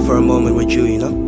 for a moment with you, you know?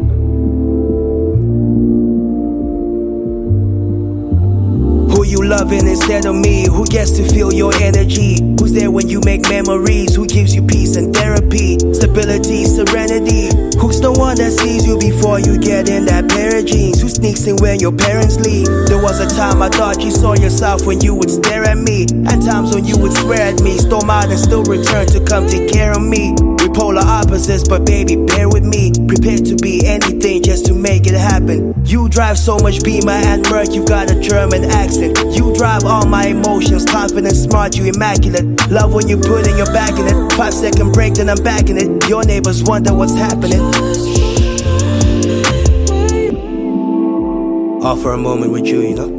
Who you loving instead of me? Who gets to feel your energy? Who's there when you make memories? Who gives you peace and therapy? Stability, serenity. Who's the one that sees you before you get in that pair of jeans? Who sneaks in when your parents leave? There was a time I thought you saw yourself when you would stare at me, and times when you would swear at me, storm out and still return to come take care of me. We're polar opposites, but baby, bear with me. Prepared to be anything just to make it happen. You drive so much Beamer and Merc, you've got a German accent. You drive all my emotions, confident, smart, you immaculate. Love when you put in your back in it. 5-second break, then I'm back in it. Your neighbors wonder what's happening. All for a moment with you, you know?